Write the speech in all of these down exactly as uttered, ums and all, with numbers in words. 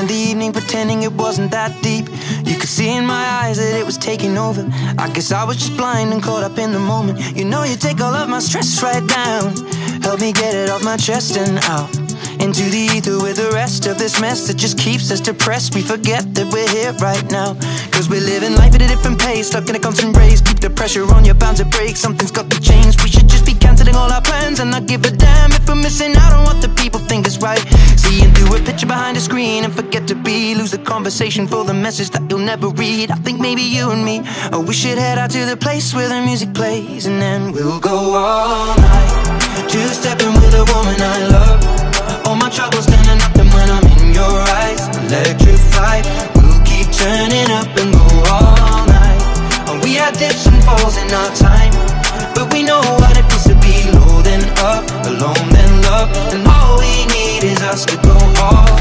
spend the evening pretending it wasn't that deep. You could see in my eyes that it was taking over. I guess I was just blind and caught up in the moment. You know you take all of my stress right down. Help me get it off my chest and out into the ether with the rest of this mess that just keeps us depressed. We forget that we're here right now, cause we're living life at a different pace, stuck in a constant race. Keep the pressure on, you're bound to break. Something's got to change. We should just be cancelling all our plans and not give a damn if we're missing out on what the people think is right. Seeing through a picture behind a screen and forget to be. Lose the conversation for the message that you'll never read. I think maybe you and me, oh, we should head out to the place where the music plays, and then we'll go all night, two-stepping with a woman I love. All my troubles standing up, and when I'm in your eyes, electrified. We'll keep turning up and go all night. And we had dips and falls in our time, but we know what it feels to be low then up, alone then love. And all we need is us to go all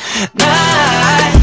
night,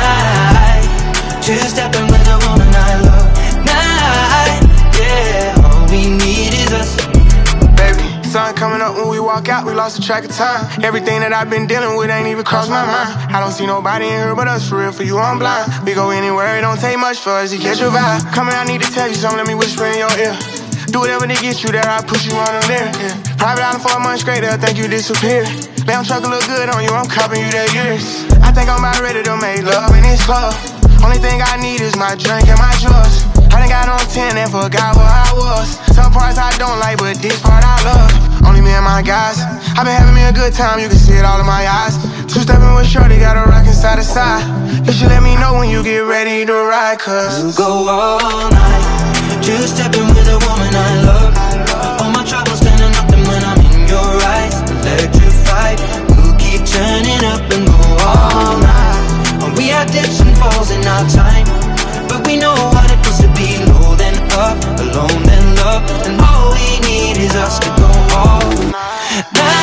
night, two-stepping with a woman I love. Night, yeah, all we need is us. Sun coming up when we walk out, we lost the track of time. Everything that I've been dealing with ain't even crossed my mind. I don't see nobody in here but us, for real, for you I'm blind. We go anywhere, it don't take much for us to catch your vibe. Coming, I need to tell you something, let me whisper in your ear. Do whatever to get you there, I push you on a lyric, yeah. Private island for a month straight, they'll think you disappeared. Lamb truck look good on you, I'm copping you that years. I think I'm about ready to make love in this club. Only thing I need is my drink and my drugs. I done got on ten and forgot where I was. Some parts I don't like, but this part I love. Only me and my guys. I been having me a good time, you can see it all in my eyes. Two-stepping with shorty, got a rockin' side to side. You should let me know when you get ready to ride, cause we'll go all night, two-stepping with a woman I love. All my troubles standing up, and when I'm in your eyes, electrified. We'll keep turning up and go all night. And we had dips and falls in our time, but we know what it feels to be low then up, alone then love. And all we need is us to go all night.